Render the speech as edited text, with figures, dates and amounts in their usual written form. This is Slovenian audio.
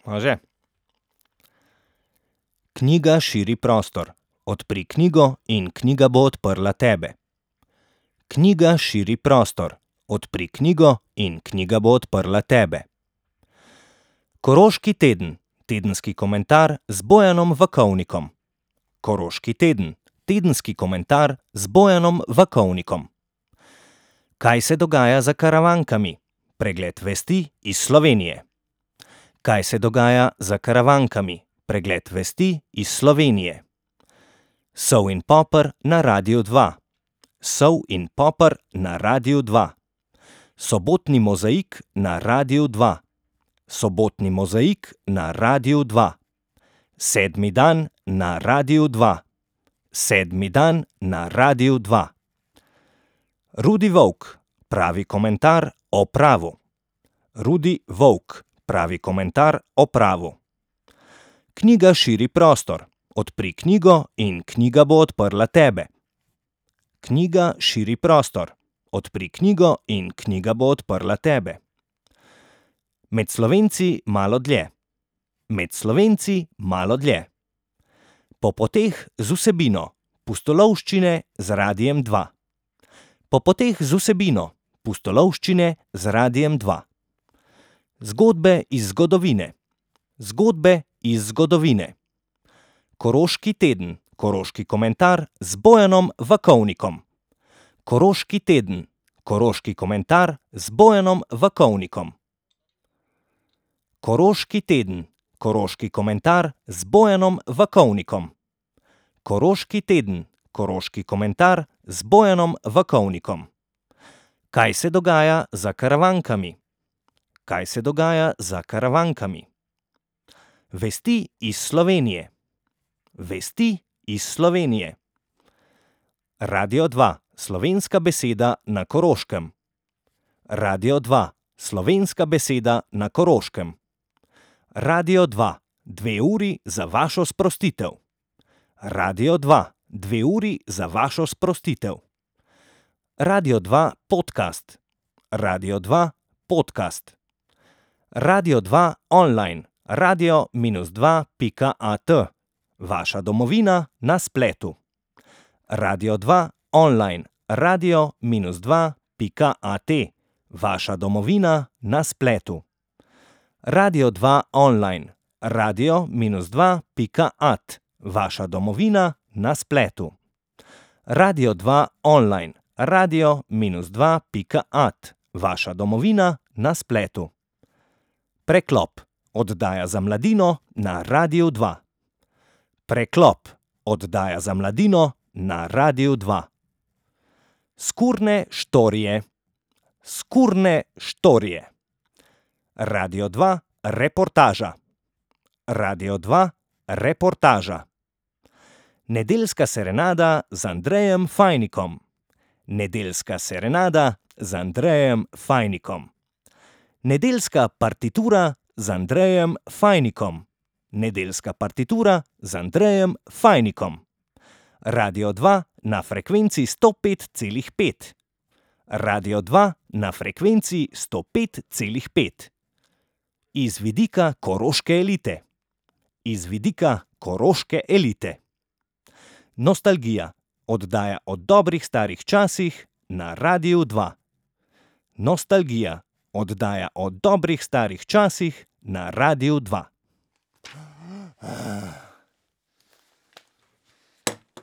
Može. Knjiga širi prostor. Odpri knjigo in knjiga bo odprla tebe. Knjiga širi prostor. Odpri knjigo in knjiga bo odprla tebe. Koroški teden. Tedenski komentar z Bojanom Vakovnikom. Koroški teden. Tedenski komentar z Bojanom Vakovnikom. Kaj se dogaja za Karavankami? Pregled vesti iz Slovenije. Kaj se dogaja za Karavankami? Pregled vesti iz Slovenije. Sol in Popr na Radiu 2. Sol in Popr na Radiu 2. Sobotni mozaik na Radiu 2. Sobotni mozaik na Radiu 2. Sedmi dan na Radiu 2. Sedmi dan na Radiu 2. Rudi Volk, pravi komentar o pravu. Rudi Volk, pravi komentar o pravu. Knjiga širi prostor. Odpri knjigo in knjiga bo odprla tebe. Knjiga širi prostor. Odpri knjigo in knjiga bo odprla tebe. Med Slovenci malo dlje. Med Slovenci malo dlje. Po poteh z vsebino. Pustolovščine z Radiem 2. Po poteh z vsebino. Pustolovščine z Radiem 2. Zgodbe iz zgodovine. Zgodbe iz zgodovine. Koroški teden. Koroški komentar z Bojanom Vakovnikom. Koroški teden. Koroški komentar z Bojanom Vakovnikom. Koroški teden. Koroški komentar z Bojanom Vakovnikom. Koroški teden. Koroški komentar z Bojanom Vakovnikom. Kaj se dogaja za Karavankami? Kaj se dogaja za Karavankami? Vesti iz Slovenije. Vesti iz Slovenije. Radio 2. Slovenska beseda na Koroškem. Radio 2. Slovenska beseda na Koroškem. Radio 2. 2 uri za vašo sprostitev. Radio 2. 2 uri za vašo sprostitev. Radio 2 podcast. Radio 2 podcast. Radio 2 online. radio-2.at. Vaša domovina na spletu. Radio 2 online. radio-2.at. Vaša domovina na spletu. Radio 2 online. radio-2.at. Vaša domovina na spletu. Radio 2 online. radio-2.at. Vaša domovina na spletu. Preklop. Oddaja za mladino na Radiu 2. Preklop. Oddaja za mladino na Radiu 2. Skurne štorije. Skurne štorije. Radio 2 reportaža. Radio 2 reportaža. Nedeljska serenada z Andrejem Fajnikom. Nedeljska serenada z Andrejem Fajnikom. Nedeljska partitura z Andrejem Fajnikom. Nedeljska partitura z Andrejem Fajnikom. Radio 2 na frekvenci 105,5. Radio 2 na frekvenci 105,5. Iz vidika koroške elite. Iz vidika koroške elite. Nostalgija. Oddaja o dobrih starih časih na Radiu 2. Nostalgija. Oddaja o dobrih starih časih na Radiu 2.